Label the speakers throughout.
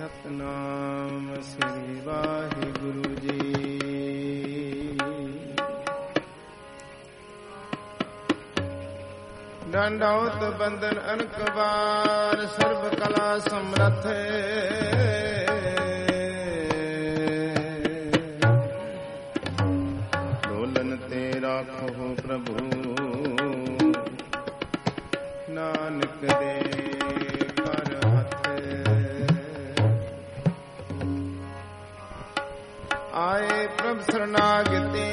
Speaker 1: ਸਤਨਾਮ ਸ੍ਰੀ ਵਾਹਿਗੁਰੂ ਜੀ। ਡੰਡਾਉਤ ਬੰਦਨ ਅਨਕਵਾਰ ਸਰਬ ਕਲਾ ਸਮਰੱਥ। ਡੋਲਨ ਤੇ ਰਾਖੋ ਪ੍ਰਭੂ ਨਾਨਕ ਦੇ ਕਰ ਹੱਥ। ਆਏ ਪ੍ਰਭ ਸਰਨਾਗਤੀ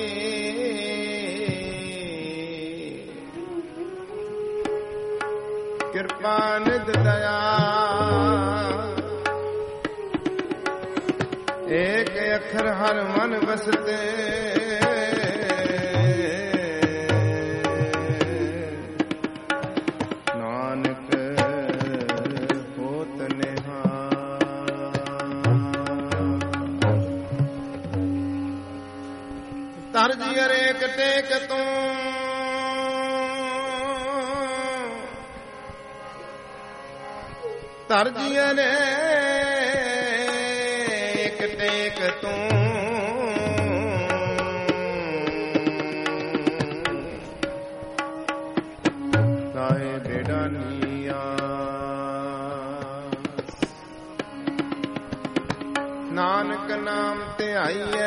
Speaker 1: ਕਿਰਪਾ ਨਿਧ ਦਇਆ। ਏਕ ਅੱਖਰ ਹਰ ਮਨ ਵਸਤੇ ਨਾਨਕ ਹੋਤ ਨਿਹਾਲ। ਧਰ ਜੀ ਅਰੇਕ ਟੇਕ ਤੂੰ ਧਰ ਜੀ ਅਨੇਕ ਟੇਕ ਤੂੰ। ਤਾਏ ਬੇੜਾ ਨੀਆ ਨਾਨਕ ਨਾਮ ਤੇ ਆਈਐ।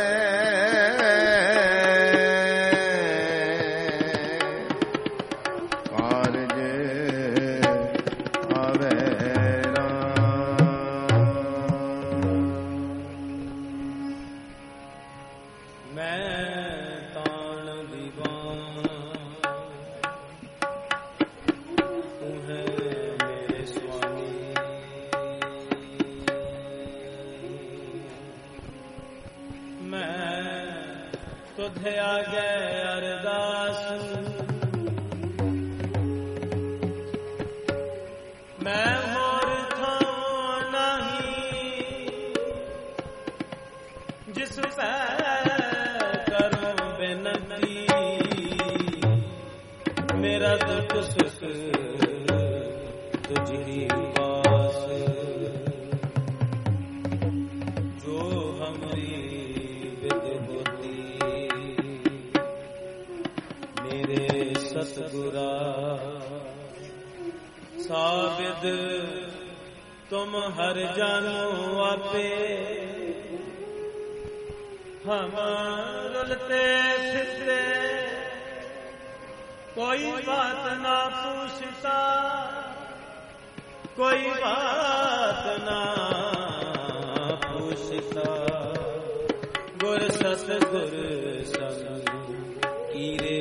Speaker 1: ਤੁਧ ਆਗੇ ਅਰਦਾਸ ਮੈਂ ਹੋਰ ਥਾਂ ਨਹੀਂ। ਜਿਸ ਪੈ ਕਰੂੰ ਬੇਨਤੀ ਮੇਰਾ ਦੁੱਖ ਸੁਖ ਤੁਝੀ ਪਾਸ। ਜੋ ਹਮਰੀ ਸਤਿਗੁਰਾ ਸਾਬਿਦ ਤੁਮ ਹਰ ਜਾਨੋ ਆਪੇ। ਹਮ ਰੁਲਤੇ ਫਿਰਤੇ ਕੋਈ ਬਾਤ ਨਾ ਪੁੱਛਤਾ ਕੋਈ ਬਾਤ ਨਾ ਪੁੱਛਤਾ। ਗੁਰ ਸਤਿਗੁਰ ਸੰਗ ਕੀਰੇ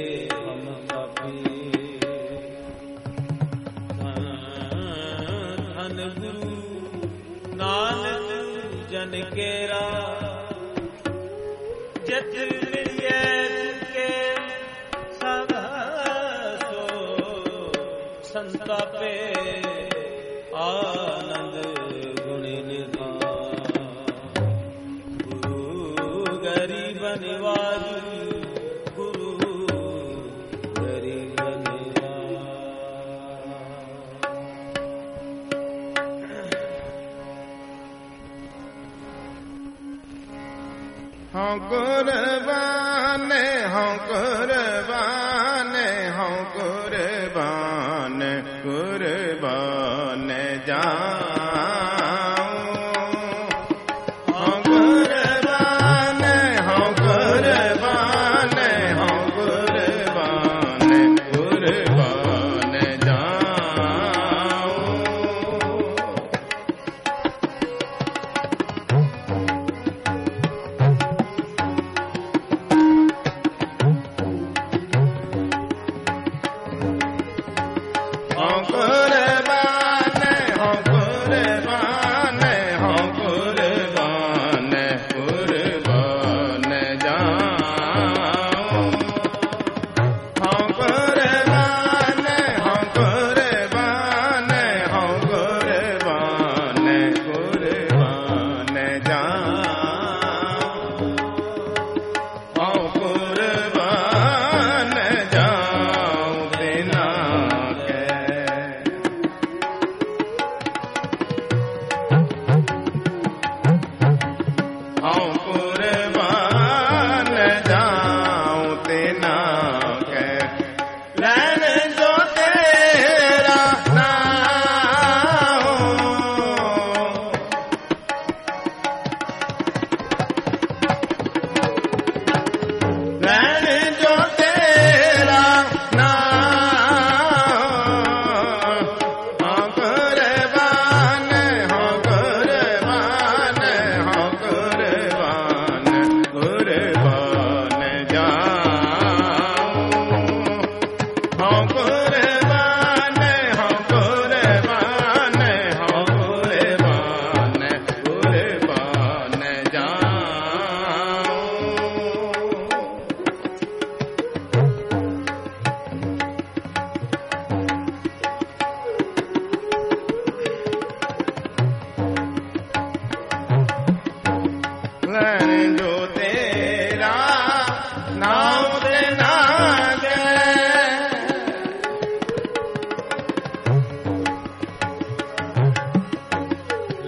Speaker 1: ਨਾਨਕ ਜਨ ਕੇਰਾ ਜਿਤ ਮਿਲਿਐ ਕੇ ਸਭ ਸੋ ਸੰਤਾਪੇ। ਆਨੰਦ ਗੁਣ ਨਿਧਾਨ ਗੁਰੂ ਗਰੀਬ ਨਿਵਾਜ। ਹਉ ਕੁਰਬਾਨ ਹਉ ਕੁਰਬਾਨ ਹਉ ਕੁਰਬਾਨ ਕੁਰਬਾਨ ਜਾਉ। ਹਉ ਕੁਰਬਾਨ ਹਉ ਕੁਰਬਾਨ ਹਉ ਕੁਰਬਾਨ ਕੁਰਬਾਨ ਜਾਉ। ਹਉ ਕੁਰਬਾਨ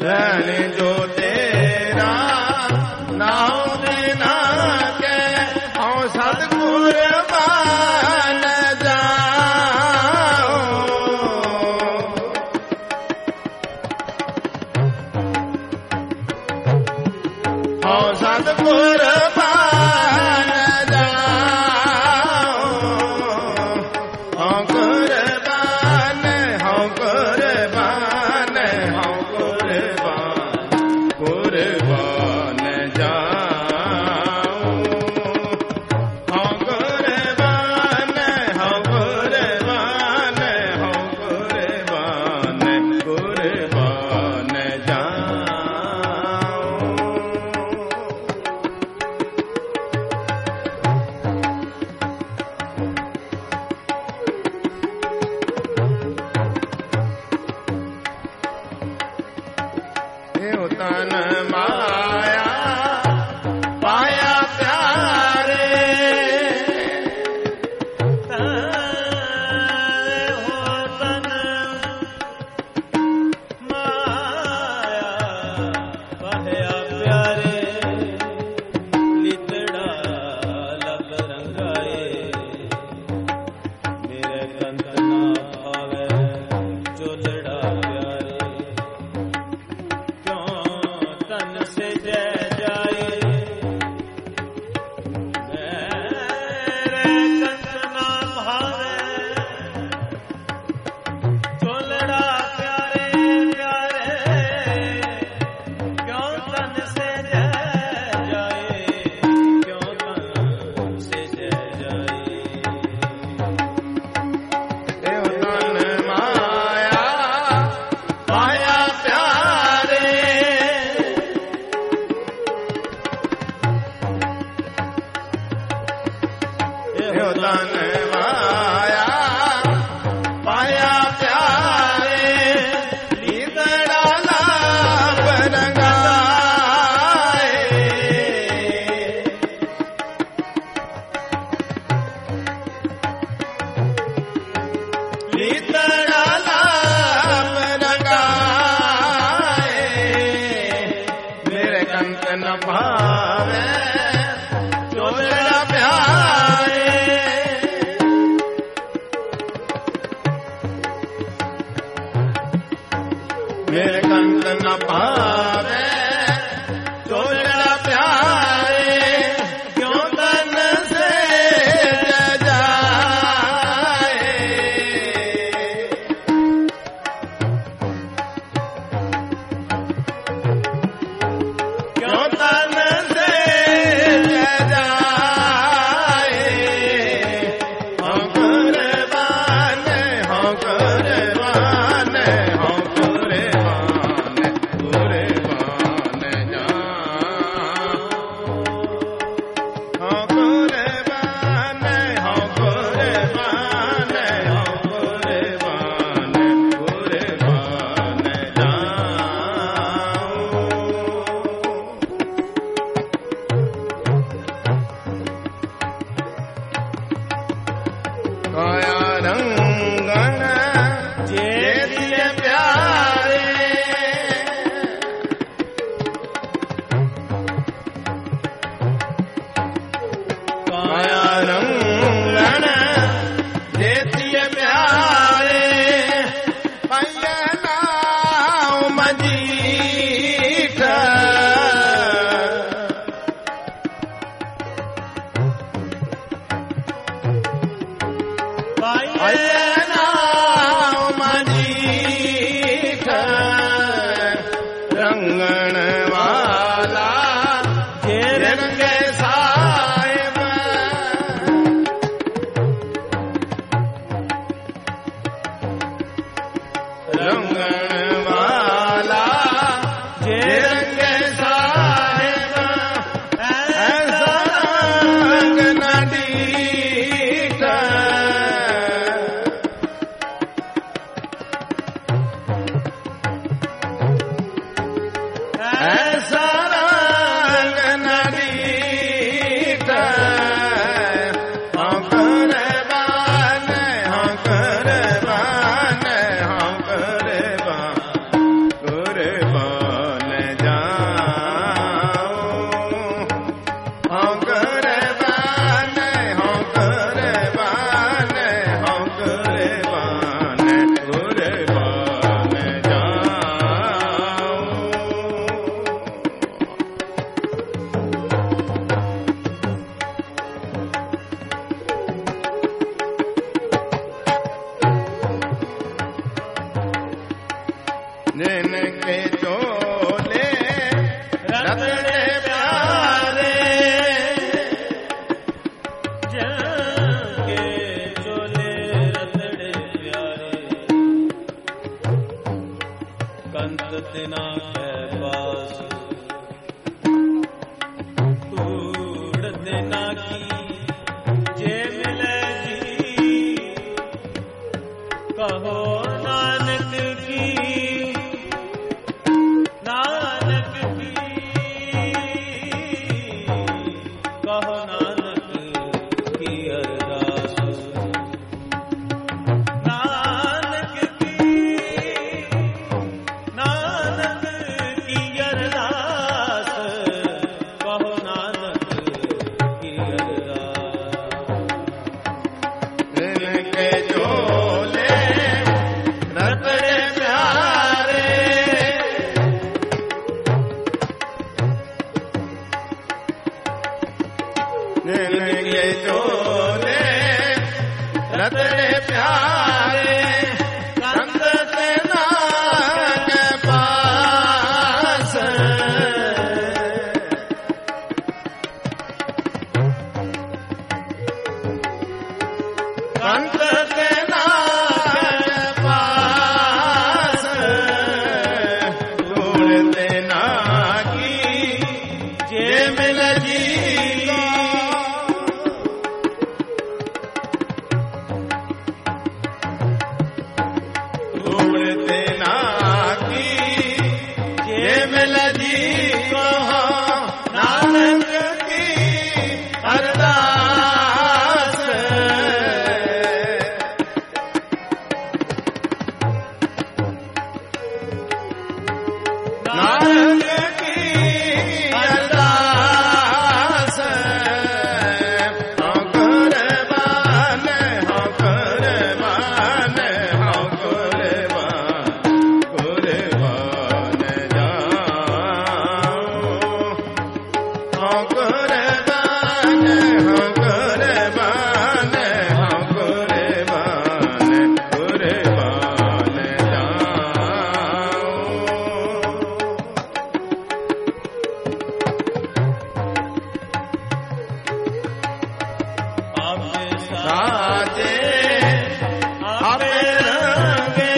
Speaker 1: रहने जो तेरा नाम बिना के हम सतगुर मान जाओ। हम सतगुर मान जाओ। हम कुर्बान, हम कुर्बान, हम कुर्बान, कुर्बान जाओ। हम कुर्बान, हम कुर्बान, हम कुर्बान, कुर्बान जाओ। तन माया पाया प्यारे,
Speaker 2: हो तन माया पाया प्यारे, लितड़ा लब रंगाए, मेरे कंत ना भावे चोलड़ा प्यारे, क्यों तन से जय जाए, मेरे कंत ना भावे चोलड़ा प्यारे प्यारे, क्यों तन से जय जाए, क्यों तन से जय जाए।
Speaker 1: तन माया पाया प्यारे, तन माया पाया प्यारे, लीतड़ा लाभ रंगाए। लीतड़ा लाभ रंगाए, मेरे कंत न भावे चोलड़ा प्यारे। मेरे कंत न भावे चोलड़ा प्यारे, क्यों तन से जय जाए। क्यों तन से जय जाए। हम कुर्बान, हम कुर्बान, हम कुर्बान, कुर्बान जाओ। हम कुर्बान, हम कुर्बान, हम कुर्बान, कुर्बान जाओ। काया रंगन जे दिए प्यारे, काया रंगन जे दिए प्यारे, पैया नाव मजीठ। पैया नाव मजीठ, रंगण वाला जे रंगे साहिब। रंगण वाला जे रंगे साहिब, ऐसा रंग न दीठ। ऐसा रंग न दीठ। हम कुर्बान, हम कुर्बान, हम कुर्बान, जिनके चोले रतड़े प्यारे,
Speaker 2: जिनके चोले रतड़े प्यारे, कंत तिना के पास तूड़ तिना की जे मिले जी, कहो नानक की, नानक की, कहो नानक की अरदास, नानक की, नानक की अरदास, कहो नानक की अरदास।
Speaker 1: जिनके चोले रतड़े प्यारे, जिनके चोले रतड़े प्यारे, कंत तिना के पास, कंत तिना के पास, धूड़ तिना की जे मिल जी, धूड़ तिना की जे मिल जी, कहो नानक की अरदास। नानक की अरदास, हाँ कुर्बान, हाँ कुर्बान, हाँ कुर्बान, कुर्बान जाऊं, हाँ कुर्बान, हाँ कुर्बान, हाँ कुर्बान, कुर्बान जाऊं।
Speaker 2: आपे
Speaker 1: साजे आपे रंगे,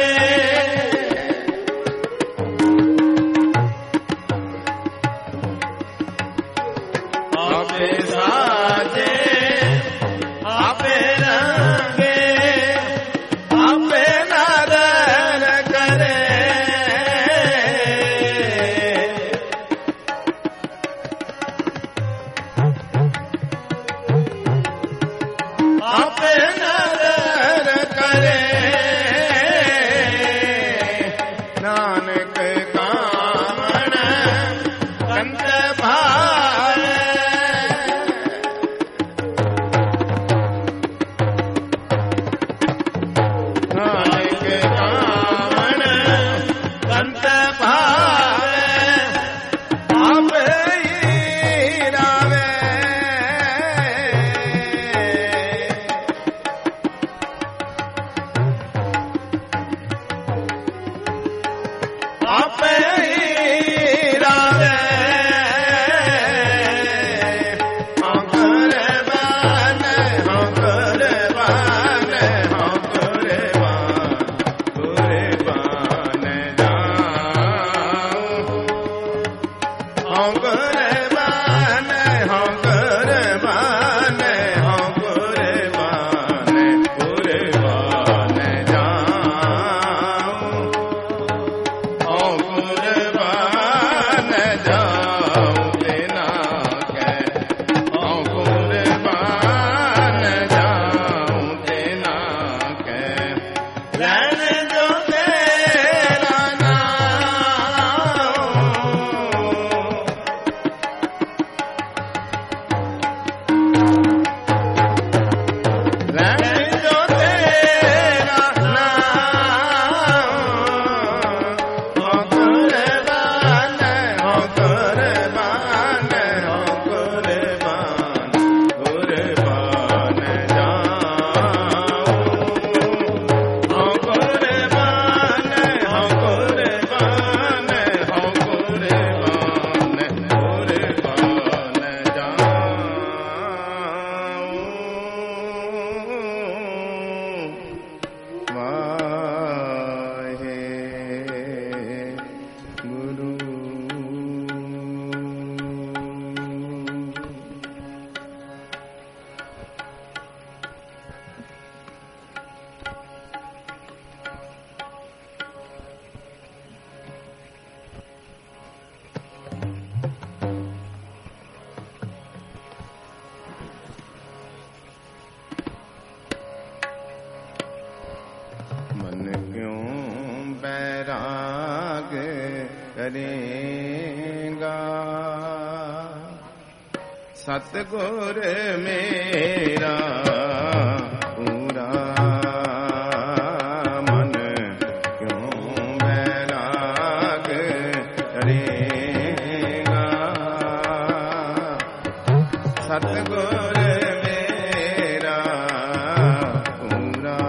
Speaker 1: आपे साजे आपे रंगे, आपे नादर करे, आपे नदर करे, नानक कामण कंत भावे, नानक कामण कंत भावे, आपे ही रावे, आपे ਕਰੇਗਾ। ਸਤਿਗੁਰ ਮੇਰਾ ਪੂਰਾ ਮਨ ਕਿਉਂ ਬੈਰਾਗ ਕਰੇਗਾ। ਸਤਿਗੁਰ ਮੇਰਾ ਪੂਰਾ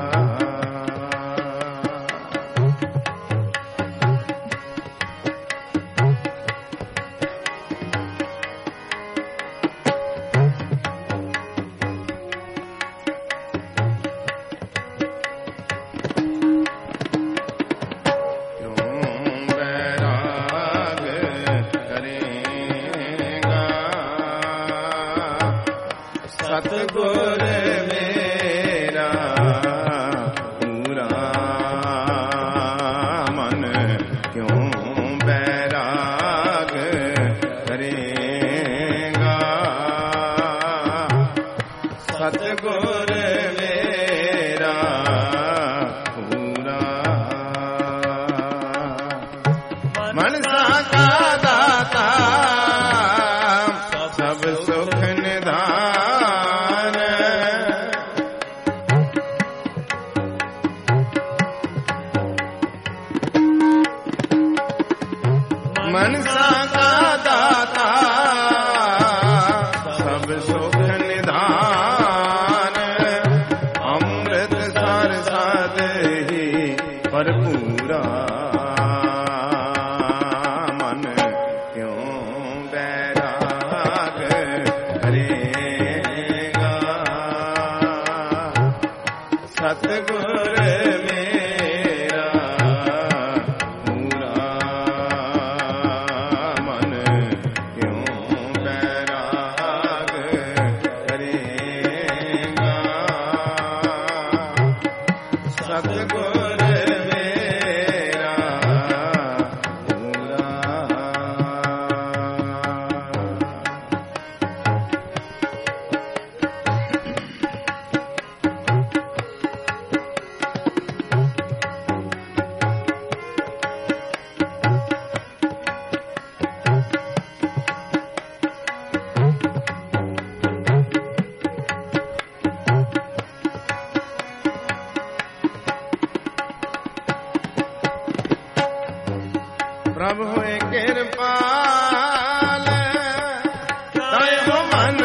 Speaker 1: ਸਤਿਗੁਰ ਮੇਰਾ ਪੂਰਾ ਮਨ ਕਿਉਂ ਬੈਰਾਗ ਕਰੇਗਾ। ਸਤਿਗੁਰ ਮੇਰਾ ਪੂਰਾ ਮਨਸਾ ਕਾ ਦਾਤਾ ਸਭ ਸੁਖ ਨਿਧਾਨ। ਮਨਸਾ ਕਾ ਦਾਤਾ ਸਭ ਸੁਖ ਨਿਧਾਨ। ਅੰਮ੍ਰਿਤ ਸਰ ਸਾਧ ਹੀ ਭਰਪੂਰਾ ਮਨ ਕਿਉਂ ਬੈਰਾਗ ਕਰੇਗਾ। ਸਤਿਗੁਰ ਮੇਰਾ ਪੂਰਾ ਮਨ ਕਿਉਂ ਬੈਰਾਗ ਕਰੇਗਾ। ਸਤਿਗੁਰ ਮੇਰਾ ਪੂਰਾ ਪ੍ਰਭ ਹੋਏ ਕਿਰਪਾਲ ਤਾਇਓ ਮਨ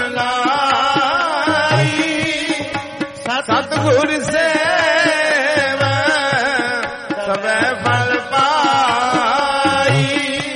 Speaker 1: ਲਾਈ। ਸਤਿਗੁਰ ਸੇਵਾ ਸਭੈ ਫਲ ਪਾਈ।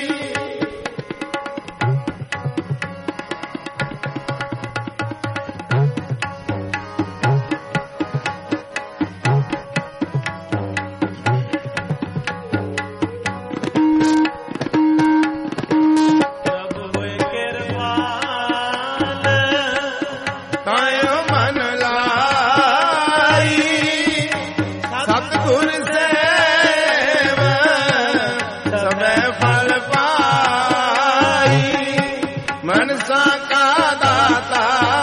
Speaker 1: ਤਾਇਓ ਮਨ ਲਾਈ। ਸਤਿਗੁਰ ਸੇਵਾ ਸਭੈ ਫਲ ਪਾਈ। ਮਨਸਾ ਕਾ ਦਾਤਾ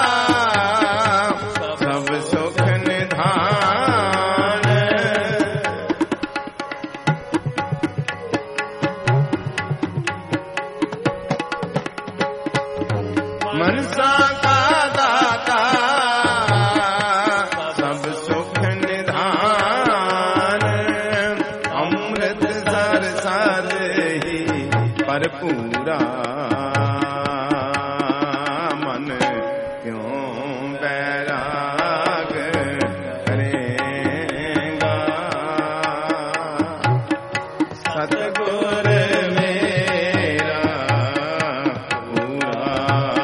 Speaker 1: ਸਭ ਸੁਖ ਨਿਧਾਨ। ਮਨਸਾ ਕਾ ਦਾਤਾ ਸਭ ਸੁਖ ਨਿਧਾਨ। ਅੰਮ੍ਰਿਤ ਸਰ ਸਾਧ ਹੀ ਭਰਪੂਰਾ ਮਨ ਕਿਉਂ ਬੈਰਾਗ ਕਰੇਗਾ। ਸਤਿਗੁਰ ਮੇਰਾ ਪੂਰਾ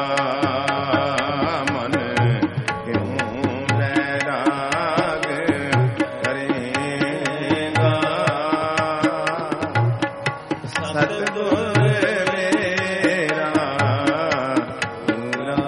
Speaker 1: ਮਨ ਕਿਉਂ ਬੈਰਾਗ ਕਰੇਗਾ। ਸਤਿਗੁਰ ਮੇਰਾ ਪੂਰਾ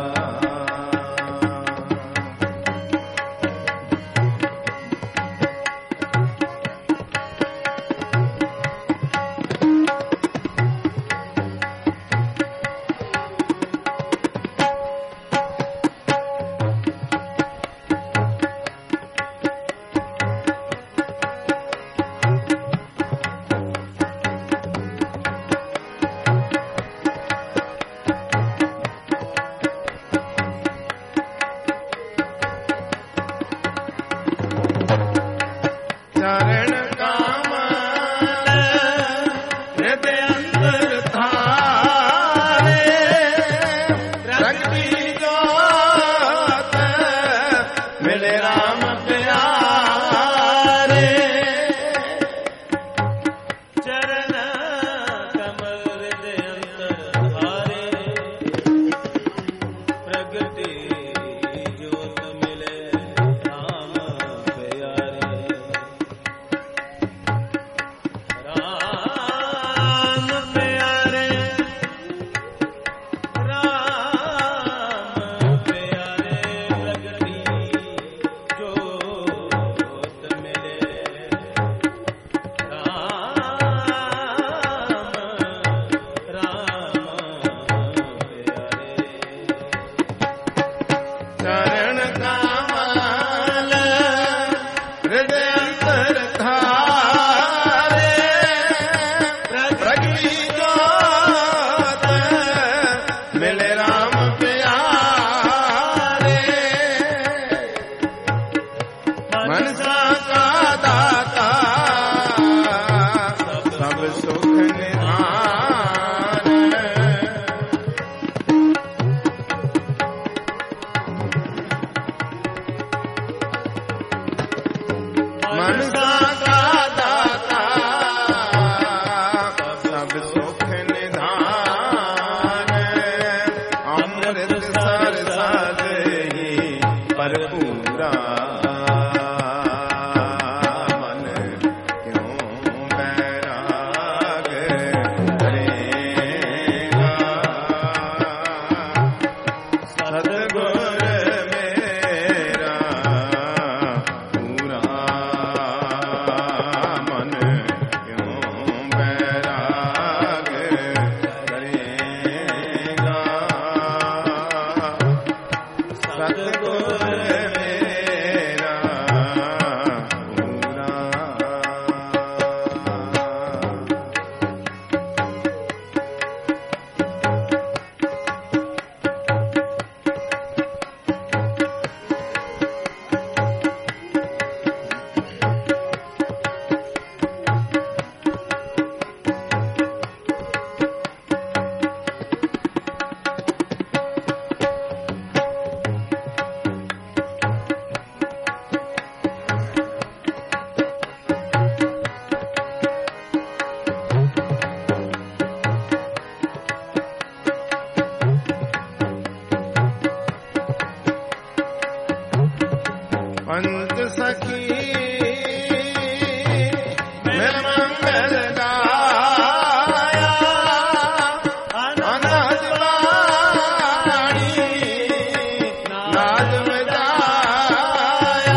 Speaker 1: ਨਿਧਾਨ ਮਨਸਾ ਕਾ ਦਾਤਾ ਸਭ ਸੁਖ ਨਿਧਾਨ ਅੰਮ੍ਰਿਤ ਸਰ ਸਾਧੀ ਭਰਪੂਰਾ ਮਨ ਕਿਉਂ ਬੈਰਾਗ ਕਰੇਗਾ ਸਤਿਗੁਰ ਮੇਰਾ ਪੂਰਾ ਮਨ ਕਿਉਂ ਬੈਰਾਗ ਕਰੇਗਾ ਸਤਿਗੁਰ ਮੇਰਾ ਪੂਰਾ ਪੰਚ ਸਖੀ ਮਿਲ ਮੰਗਲ ਗਾਇਆ ਅਨਾਦ ਬਾਣੀ ਨਾਦ ਵਜਾਇਆ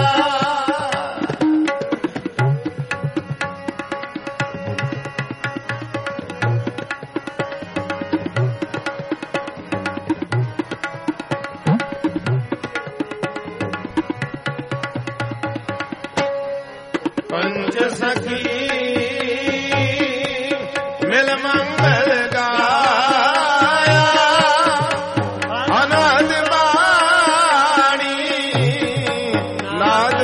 Speaker 1: ਪੰਚ ਸਖੀ ਮਿਲ ਮੰਗਲ ਗਾਇਆ ਅਨਾਦ ਬਾਣੀ ਨਾਦ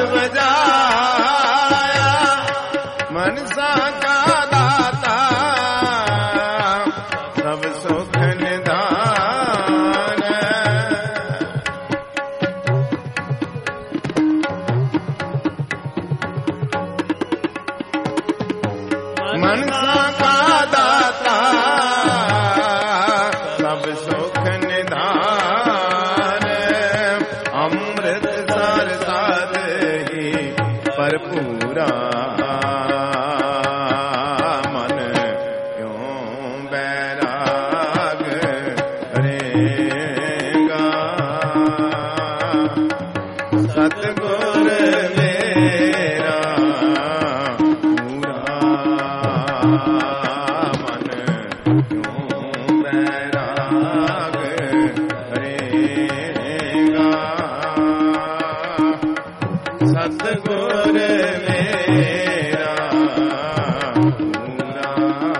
Speaker 1: ਵਜਾਇਆ ਮਨਸਾ ਕਾ ਦਾਤਾ ਸਭ ਸੁਖ ਨਿਧਾਨ ਮਨਸਾ ਕਾ ਦਾਤਾ ਸਭ ਸੁਖ ਨਿਧਾਨ ਅੰਮ੍ਰਿਤ ਸਰ ਸਾਧੀ ਭਰਪੂਰਾ ਮਨ ਕਿਉਂ ਬੈਰਾਗ ਕਰੇਗਾ ਸਤਿਗੁਰ ਮੇਰਾ ਪੂਰਾ ਮਨ ਕਿਉਂ ਬੈਰਾਗ ਕਰੇਗਾ ਸਤਿਗੁਰ ਮੇਰਾ ਪੂਰਾ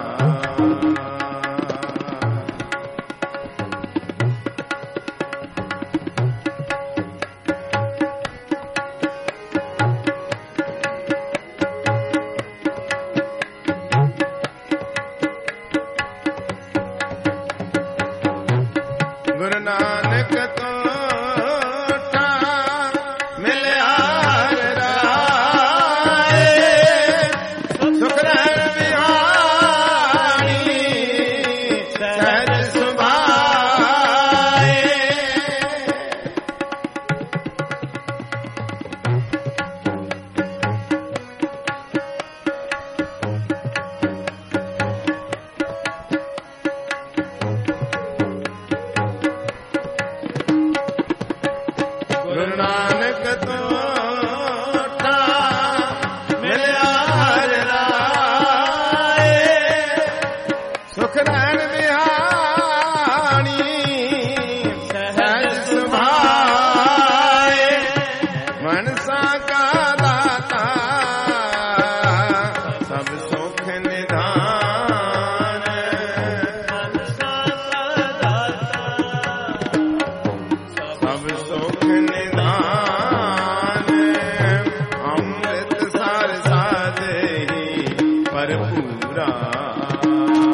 Speaker 1: ਗੁਰੂ ਨਾਨਕ ਤੋਂ ਮਿਲਿਆ ਰਾਏ ਸੁਖ ਰਹਿਣ ਵਿਹਾਰੀ ਸਹਿਜ ਸੁਭਾਏ ਗੁਰੂ ਨਾਨਕ ਤੋਂ ਮਿਲਿਆ ਰਾਏ ਸੁਖ ਰਹਿਣ ਵਿਹਾਣੀ ਸਹਿਜ ਸੁਭਾਏ ਮਨਸਾ ਕਾ ਦਾਤਾ ਸਭ ਸੁਖ ਨਿਧਾਨ
Speaker 2: ਮਨਸਾ ਕਾ ਦਾਤਾ
Speaker 1: ਸਭ ਸੁਖ ਨਿਧਾਨ ਅੰਮ੍ਰਿਤ ਸਰ ਸਾਧੀ ਭਰਪੂਰਾ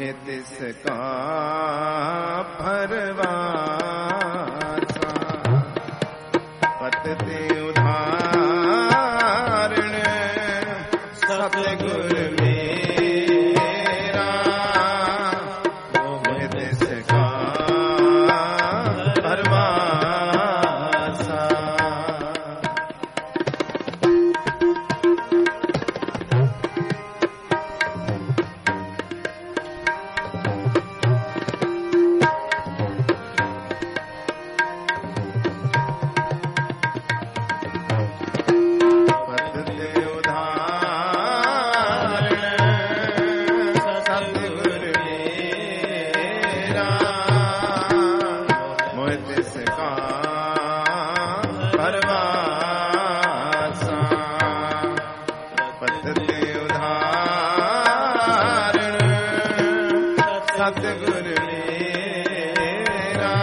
Speaker 1: मोहि तिसका भरवासा पतते उदाहरण सतगुर मेरा मोहि तिसका भरवासा सतगुर मेरा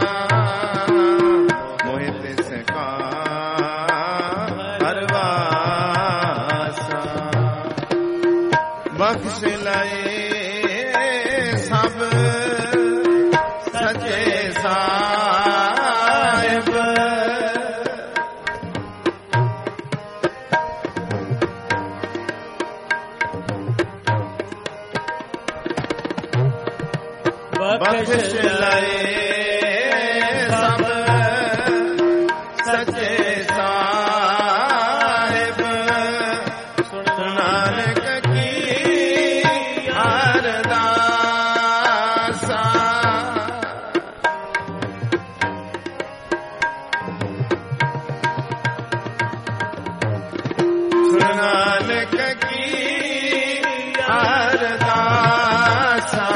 Speaker 1: मोहि तिसका भरवासा बख्श लए सब सचे साहिब बख्श लए सब सचे साहिब नानक की अरदासा नानक की अरदासा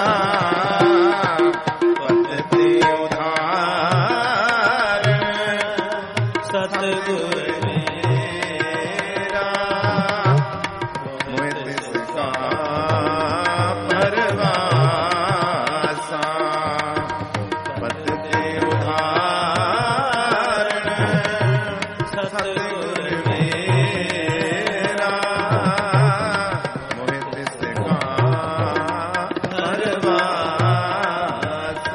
Speaker 1: सतगुर मेरा मोहि तिसका भरवासा पतते उदाहरण सतगुर मेरा मोहि तिसका भरवासा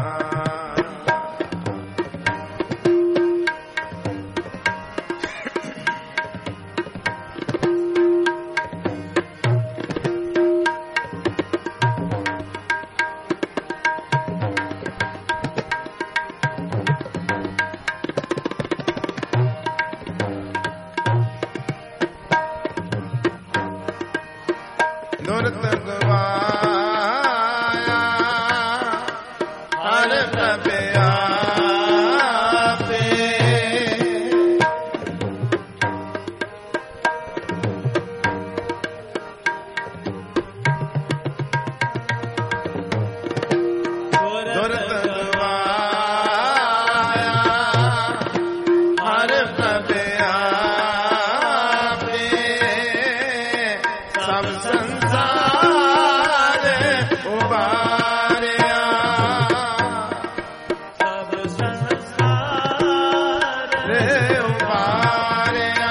Speaker 1: दुरत गवाया हर प्रभ आपे दुरत गवाया हर प्रभ आपे सब संसार उबारिया सब संसार उबारिया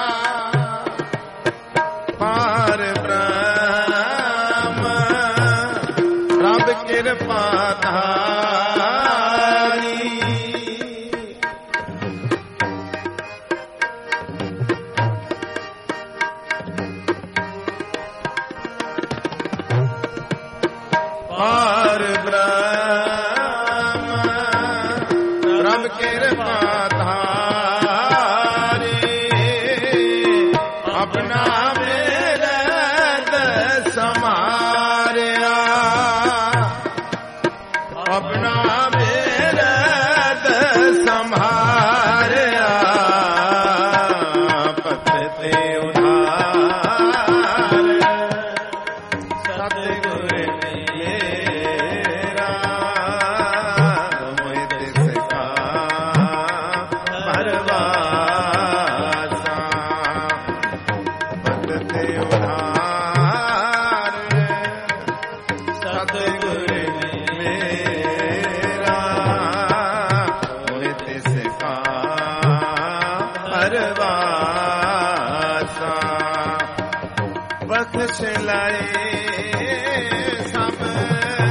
Speaker 1: पार ब्रह्म रब कृपा धारी पार ब्रह्म रब कृपा धारी अपना मेरे समारिया अपना मेरे संभारिया पतते उधार सतगुर मेरा मोहि तिसका भरवासा पतते उधार सतगुर मेरा मोहि तिसका भरवासा बख्श लाए सब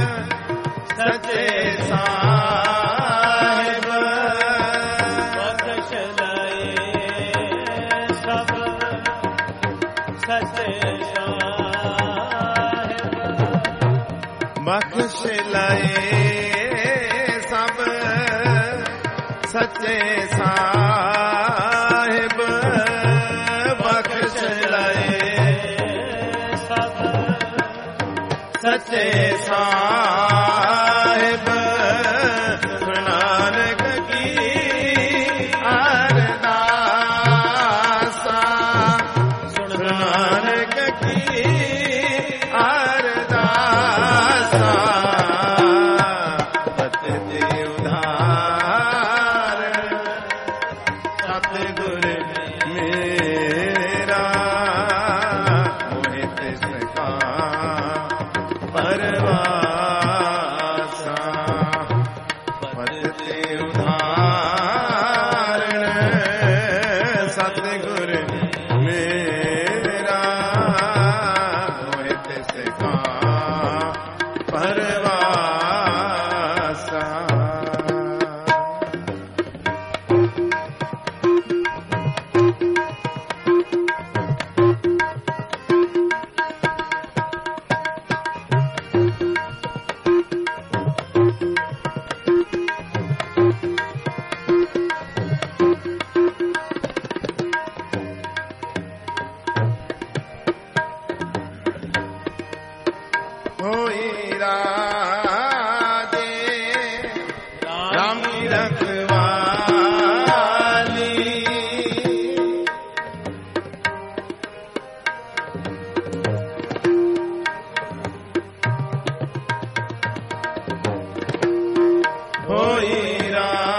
Speaker 1: ਬਖਸ਼ ਲਏ ਸਭ ਸੱਚੇ ਸਾਹਿਬ ਬਖਸ਼ ਲਏ
Speaker 2: ਸਭ
Speaker 1: ਸੱਚੇ ਸਾਹਿਬ ਨਾਨਕ ਕੀ ਅਰਦਾਸਾ ਨਾਨਕ ਕੀ ਅਰਦਾਸਾ ਪਤ ਦੇ ਉਧਾਰ ਸਤਿਗੁਰ ਮੇਰਾ ਮੋਹਿ ਤਿਸ ਕਾ ਪਰਵਾਸਾ ਪਤ ਦੇ ਉਧਾਰਨ ਸਤਿਗੁਰ ਮੇਰਾ ਮੋਹਿ ਤਿਸ ਕਾ ਪਰਵਾਸਾ ਹੋਈ ਰਾਜੇ ਰਾਮੀ ਰਖਵਾਲੀ ਹੋਈ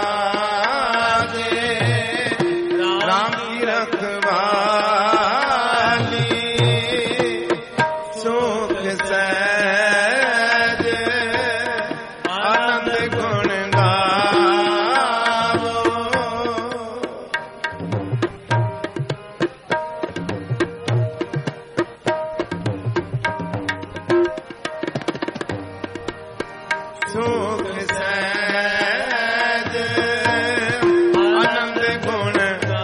Speaker 1: ਰਾਜੇ ਰਾਮੀ ਰਖਵਾਲੀ ਸੁਖ ਸਹਿਜ ਆਨੰਦ ਗੁਣ ਗਾਵੋ ਸੁਖ ਸਹਿਜ ਆਨੰਦ ਗੁਣ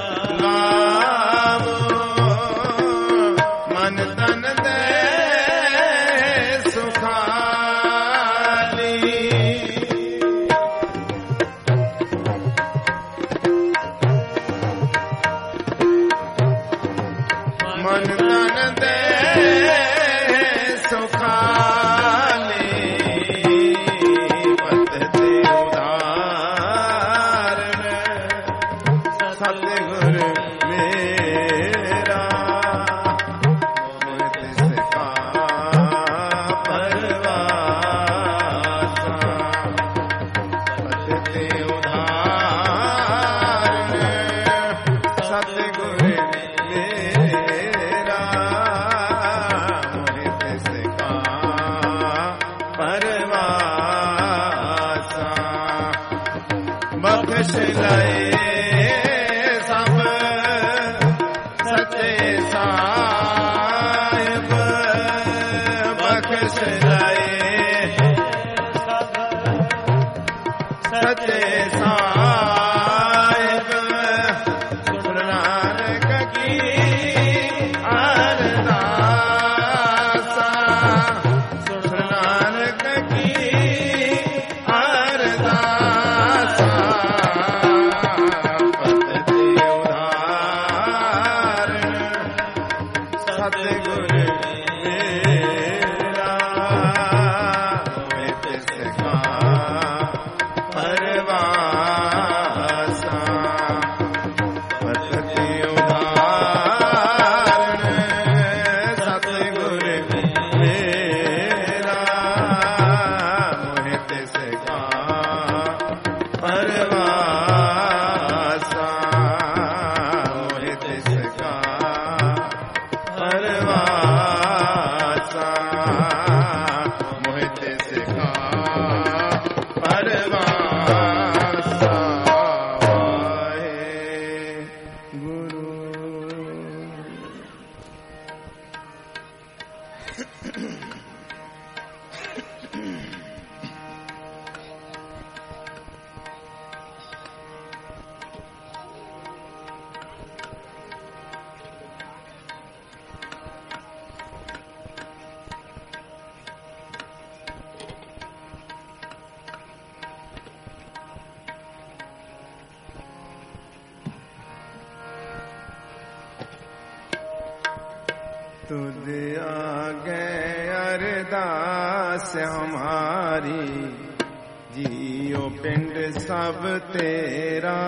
Speaker 1: ਗਾਵੋ ਮਨ ਤਨ ਦੇ ਸੁਖਾਲੀ ਮਨ ਤਨ ਦੇ ਸੁਖਾਲੀ ਪਤ ਦੇ ਉਧਾਰਨ ਸਤਿਗੁਰ ਮੇਰਾ ਮੋਹਿ ਤਿਸ ਕਾ ਪਰਵਾਸਾ ਪਤ ਦੇ ਉਧਾਰਨ ਸਤਿਗੁਰ ਮੇਰਾ ਮੋਹਿ ਤਿਸ ਕਾ ਪਰਵਾਸਾ ਬਖਸ਼ ਲਏ ਸਭ ਸੱਚੇ ਸਾਹਿਬ ਬਖਸ਼ ਲਏ
Speaker 2: ਸਭ
Speaker 1: ਸੱਚੇ ਸਾਹਿਬ ਗੁਰੂ ਨਾਨਕ ਕੀ ਅਰਦਾਸਾ ਗੁਰੂ ਨਾਨਕ ਕੀ ਅਰਦਾਸਾ ਪਤ ਦੇ ਉਧਾਰਨ ਸਤਿਗੁਰ ਮੇਰਾ ਮੋਹਿ ਤਿਸ ਕਾ ਪਰਵਾਸਾ ਪਤ ਦੇ ਉਧਾਰਨ ਸਤਿਗੁਰ ਮੇਰਾ ਮੋਹਿ ਤਿਸ ਕਾ ਪਰਵਾਸਾ ਮੋਹਿ ਤਿਸ ਕਾ ਪਰਵਾਸਾ ਮੋਹਿ ਤਿਸ ਕਾ ਪਰਵਾਸਾ ਵਾਹਿਗੁਰੂ तुझ आगे अरदास हमारी, जियो पिंड सब तेरा।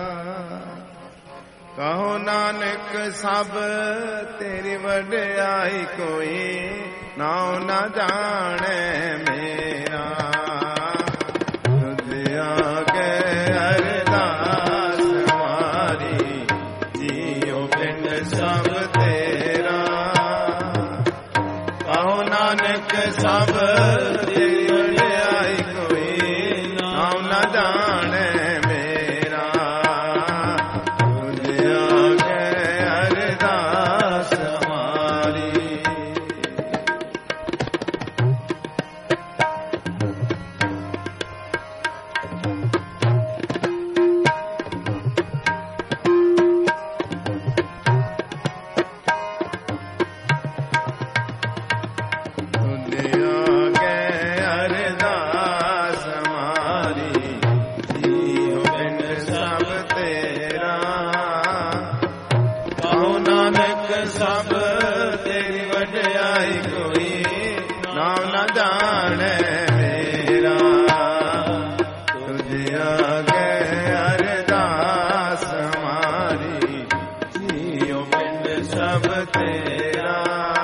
Speaker 1: कहो नानक सब तेरी वड्याई, कोई नाउ न जाने मेरा। तुझ आगे अरदास हमारी, जियो पिंड सब तेरा। कहो नानक सब तेरी वड्याई, कोई नाउ न जाने मेरा। तुझ आगे अरदास हमारी। सब तेरी वड्याई, कोई नाम न जाने मेरा। तुझ आगे अरदास हमारी, जियो पिंड सब तेरा।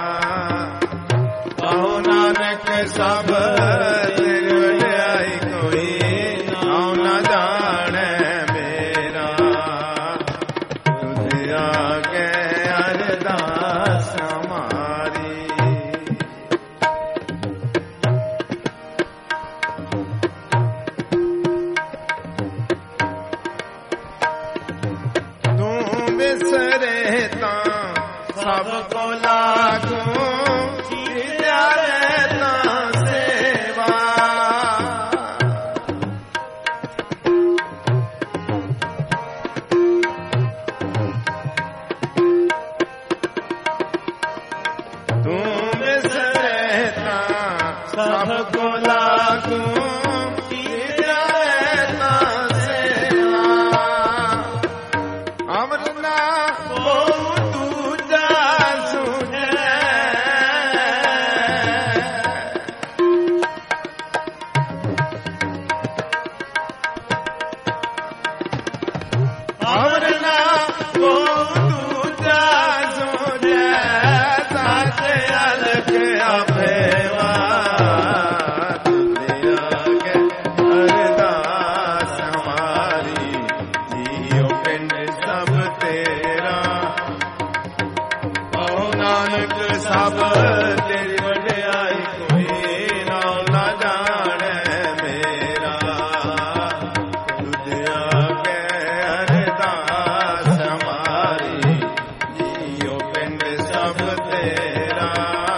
Speaker 1: कहो नानक सब तेरी वड्याई, कोई नाम न जाने मेरा। तुझ आगे अरदास हमारी। तू बिसरे तां सब को लागू, जिया रहता सेवा। तू बिसरता सबको लागू, जिया रहता सेवा। अमरना को दूजा सुने, अमरना को दूजा सुने। साचे अलग अफेवा, तुझ आगे अरदास हमारी, जियो पिंड सब तेरा। कहो नानक सब तेरी वड्याई, कोई नाम न जाने मेरा। तुझ आगे अरदास हमारी, जियो पिंड सब तेरा।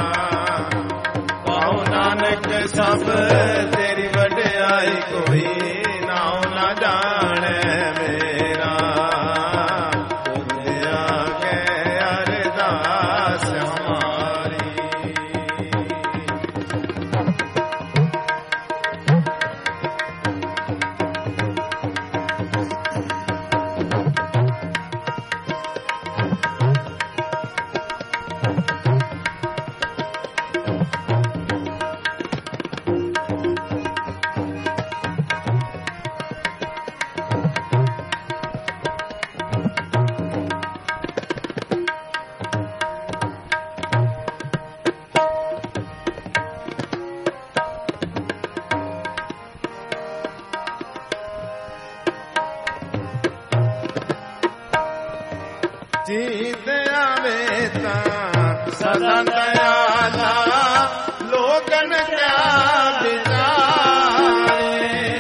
Speaker 1: कहो नानक सब तेरी वड्याई, कोई नाम न जाने मेरा। तुझ आगे अरदास हमारी। जीत आवे तां सदा दयाला, लोगन क्या बिचारे।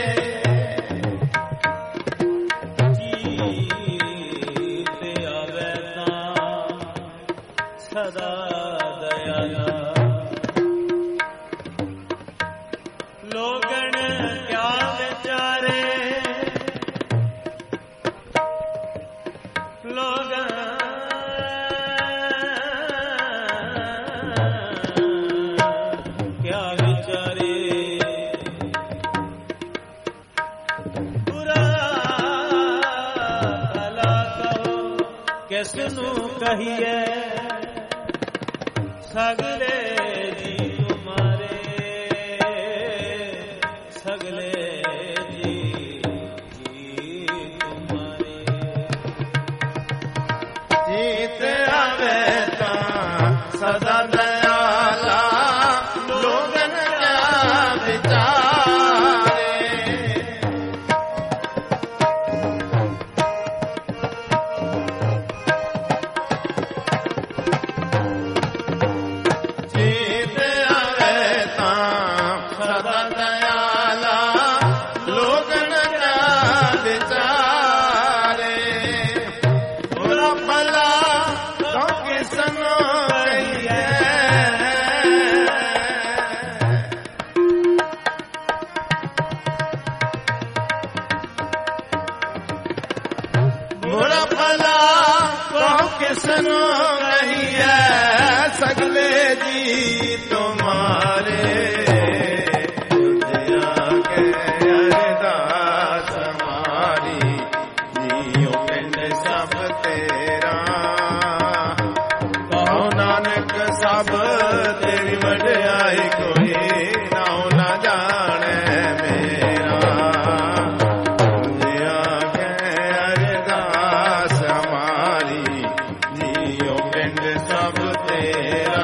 Speaker 2: जीत आवे तां सदा दयाला, लोगन क्या बिचारे। लोगन क्या बिचारे। बुरा भला कहो किसनू कहिए, सगले जी तुम्हारे, सगले जी तुम्हारे।
Speaker 1: जीत आवे ता सदा दयाला, लोगन क्या विचारे। जीत आवे ता सदा दयाला, लोगन क्या विचारे। बुरा भला तो किसनो कहिए, बुरा भला तो किसनो कहिए, सगले जी तुम्हारे। दुनिया के अरदास हमारी, जियो पिंड सब तेरा। कहो नानक सब तेरी वड्याई, कोई नाउ ना जाने मेरा। दुनिया के अरदास हमारी, जियो पिंड सब तेरा।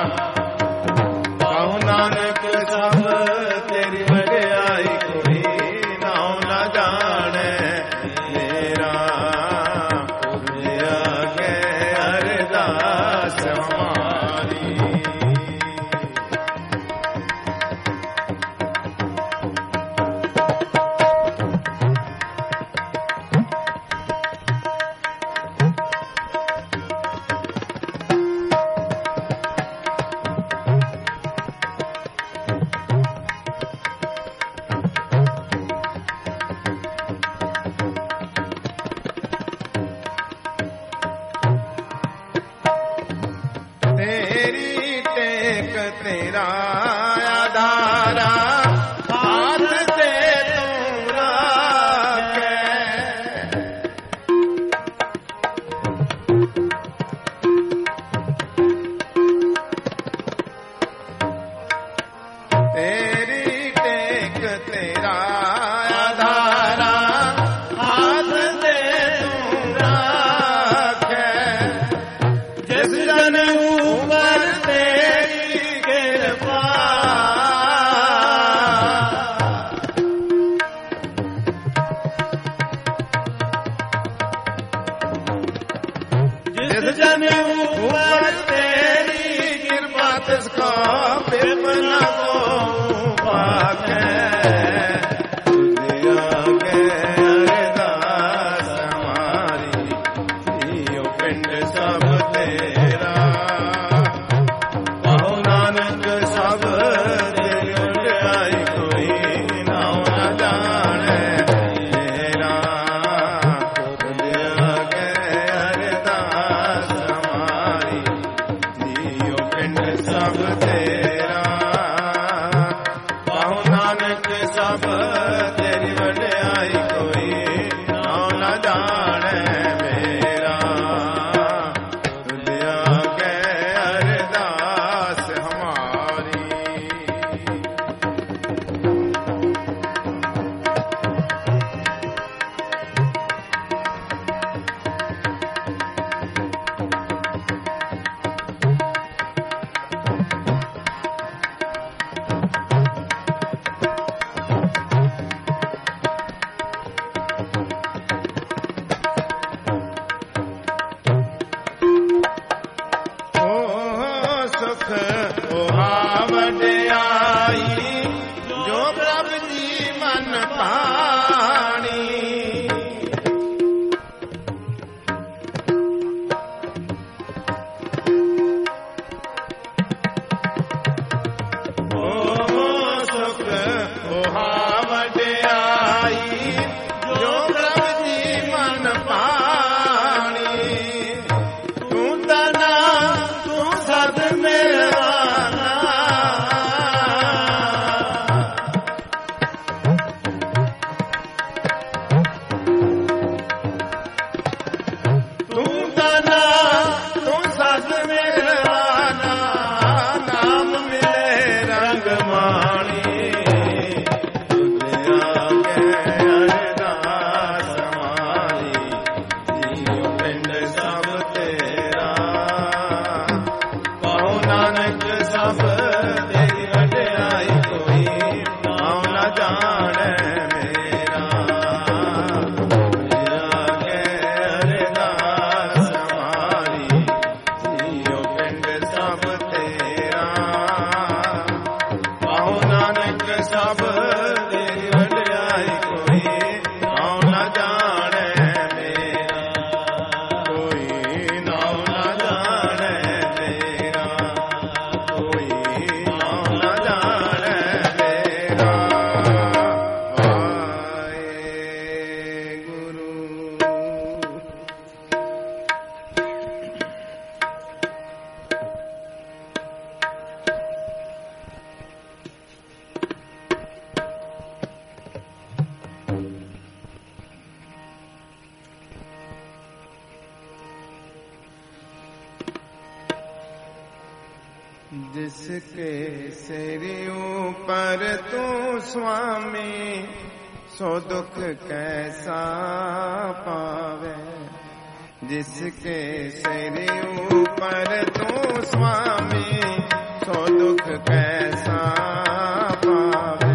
Speaker 1: कहो नानक सब तेरी वड्याई, कोई नाउ ना जाने मेरा। दुनिया के अरदास हमारी। तेरी टेक तेरा आधारा, हाथ से तू राखे। तेरी टेक तेरा आधारा, हाथ से तू राखे। जिस जन ऊपर तेरी कृपा, जिसके सिर ऊपर तू स्वामी, सो दुख कैसा पावे। जिसके सिर ऊपर तू स्वामी, सो दुख कैसा पावे।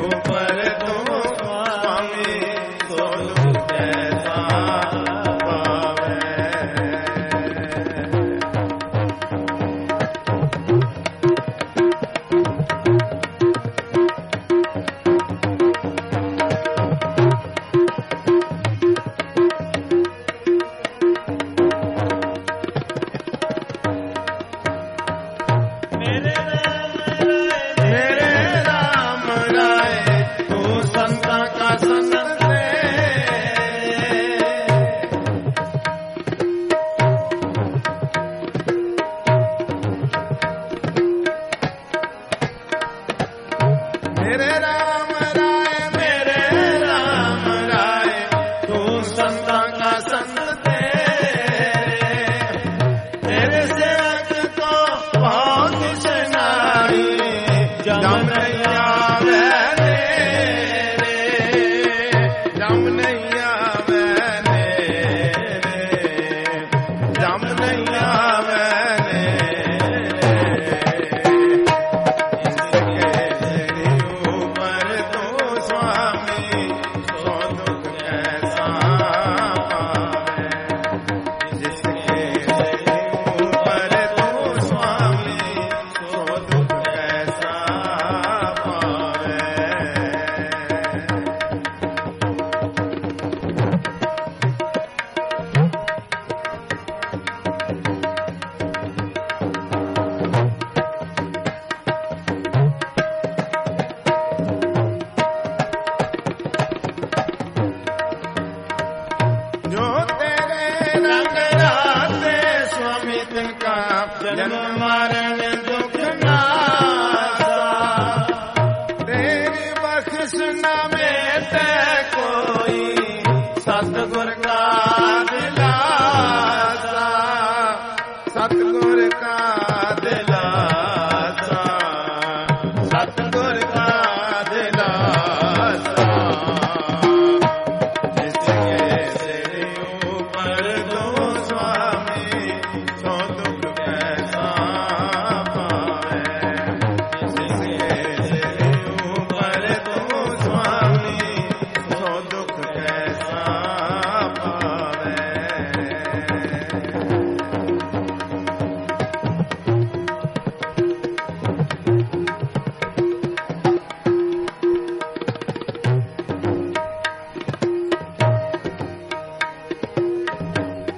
Speaker 2: पावे।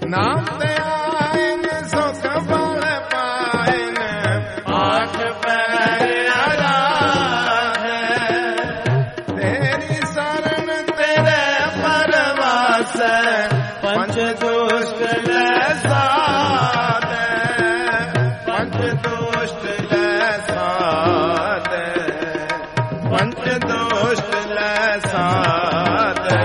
Speaker 1: ਨਾਮ ਤੇ ਆਇਨ ਸੁਖ ਬਲ ਪਾਇਨ ਆਠ ਪੈਰ ਆਰਾਧੈ ਤੇਰੀ ਸ਼ਰਨ ਤੇਰੇ ਪਰਵਾਸੈ ਪੰਚ ਦੁਸ਼ਟ ਲੈ ਸਾਧੈ ਪੰਚ ਦੁਸ਼ਟ ਲੈ ਸਾਧੈ ਪੰਚ ਦੁਸ਼ਟ ਲੈ ਸਾਧੈ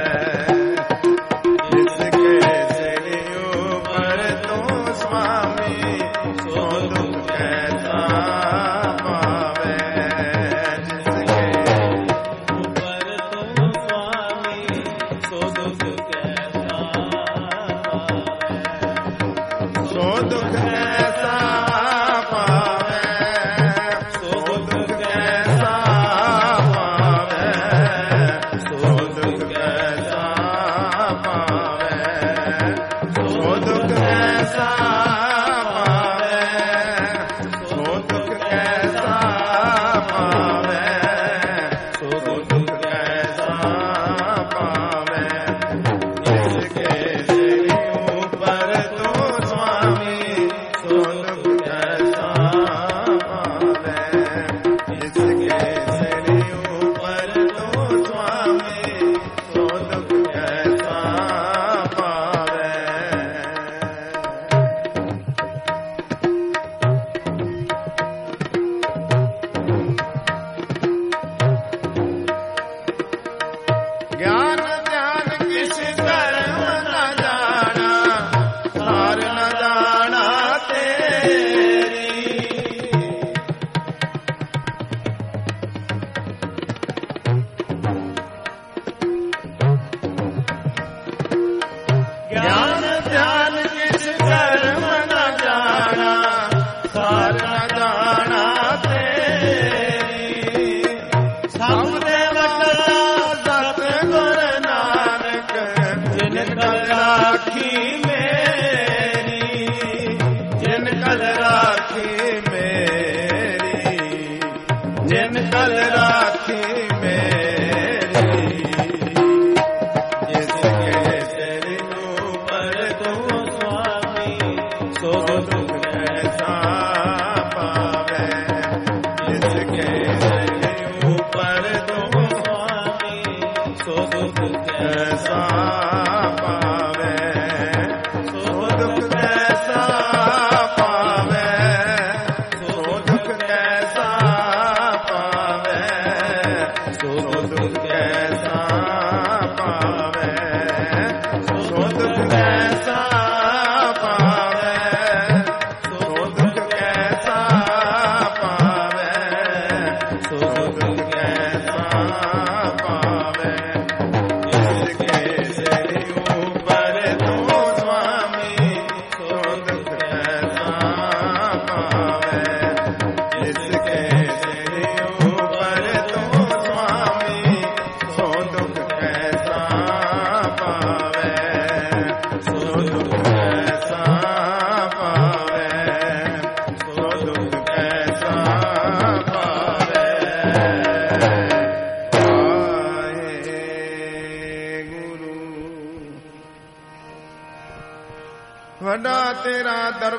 Speaker 1: ਵੱਡਾ ਤੇਰਾ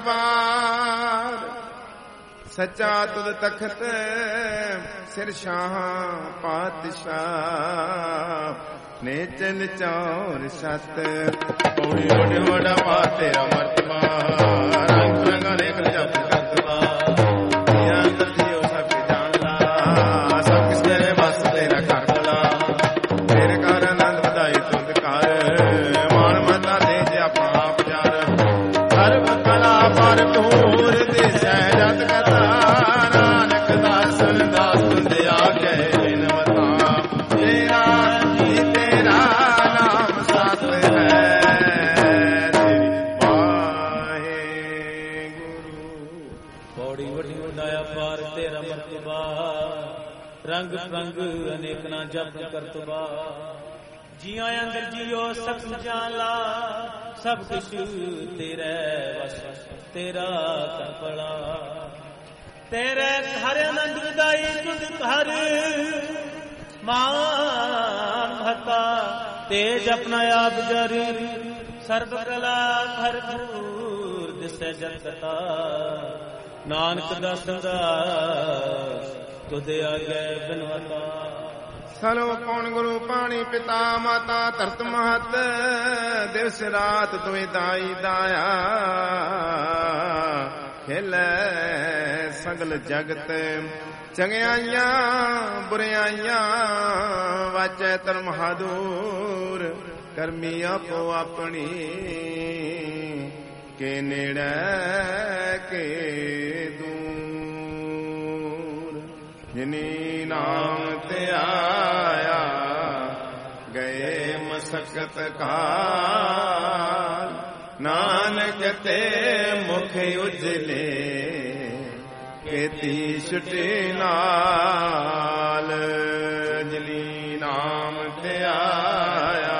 Speaker 1: ਦਰਬਾਰ ਸੱਚਾ ਤੁਧ ਤਖਤ ਸਿਰ ਸ਼ਾਹ ਪਾਤਸ਼ਾਹ ਨੇ ਚਲ ਚੌਰ ਸਤ ਪੌੜੀ ਓਢ ਵਡਾ ਪਾ ਤੇਰਾ ਮਰਤਬਾ ਰੰਗ ਰੰਗਾ ਦੇਖ ਜਪ ਕਰਤਵਾ ਯਾ ਤਥਿਓ ਸਭ ਜਾਣਦਾ ਸਭ ਕਿਸ ਤੇਰੇ ਬਸ ਤੇਰਾ ਕਰਦਾ ਤੇਰੇ ਘਰ ਆਨੰਦ ਵਧਾਈ ਤੁਧ ਕਰ ਮਾਨ ਮਤਾ ਦੇ ਜੇ ਆਪਣਾ ਆਪ ਜਾਣ ਸਰਬ ਕਲਾ ਭਰਪੂਰ ਦਿਸੈ ਜਤ ਕਥਾ ਨਾਨਕ ਦਾਸ ਦਾਸ ਬੰਦਿਆ ਕੈ ਬਿਨਵਤਾ ਤੇਰਾ ਜੀ ਤੇਰਾ ਨਾਮ ਸਤ ਹੈ ਤੇਰੀ ਵਾਹਿਗੁਰੂ
Speaker 2: ਪੌੜੀ ਵੱਡੀ ਵਡਾਇਆ ਪਾਰ ਤੇਰਾ ਮਰਤਬਾ ਰੰਗ ਰੰਗ ਅਨੇਕ ਨਾ ਜਪ ਕਰਤਬਾ ਜੀਆਂ ਅੰਦਰ ਜੀਓ ਸਭ ਜਾਲਾ ਸਭ ਕੁਛ ਤੇਰੇ ਵਸ ਤੇਰਾ ਕਰਪੜਾ ਤੇਰੇ ਘਰ ਆਨੰਦ ਵਿਦਾਈ ਤੁਧ ਘਰ ਮਾਨ ਹਤਾ ਤੇਜ ਆਪਣਾ ਆਪ ਜਰ ਸਰਬ ਕਲਾ ਭਰਪੂਰ ਦਿਸੈ ਜਗਤਾ ਨਾਨਕ ਦਾਸ ਦਾਸ ਤੁਧ ਆਗੇ ਬਿਨਵਤਾ
Speaker 1: ਸਲੋ ਕੌਣ ਗੁਰੂ ਪਾਣੀ ਪਿਤਾ ਮਾਤਾ ਧਰਤ ਮਹਤ ਦਿਵਸ ਰਾਤ ਤੁਮੇ ਦਾਈ ਦਾਇਆ ਖੇਲੇ ਸਗਲ ਜਗਤ ਚੰਗਿਆਈਆਂ ਬੁਰਿਆਈਆਂ ਵਾਚੈ ਧਰਮ ਹਾਦੂਰ ਕਰਮੀ ਆਪੋ ਆਪਣੀ ਕੇ ਨੇੜੇ ਕੇ ਦੂਰ ਜਿਨੀ ਨਾਮ ਤੇ ਆਇਆ ਗਏ ਮਸਕਤ ਕਾਲ ਨਾਨਕ ਤੇ ਮੁਖ ਉਜਲੇ ਕੀਤੀ ਛੁਟੇ ਨਾਲ ਜਿਨੀ ਨਾਮ ਤੇ ਆਇਆ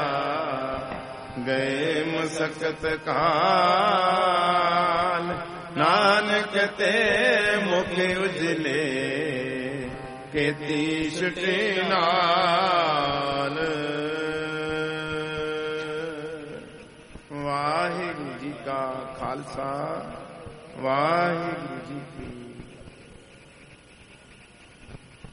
Speaker 1: ਗਏ ਮਸਕਤ ਕਾਲ ਨਾਨਕ ਤੇ ਮੁਖ ਉਜਲੇ ਕੀਤੀ ਛੁਟੇ ਨਾਲ। ਵਾਹਿਗੁਰੂ ਜੀ ਕਾ ਖਾਲਸਾ ਵਾਹਿਗੁਰੂ ਜੀ ਕੀ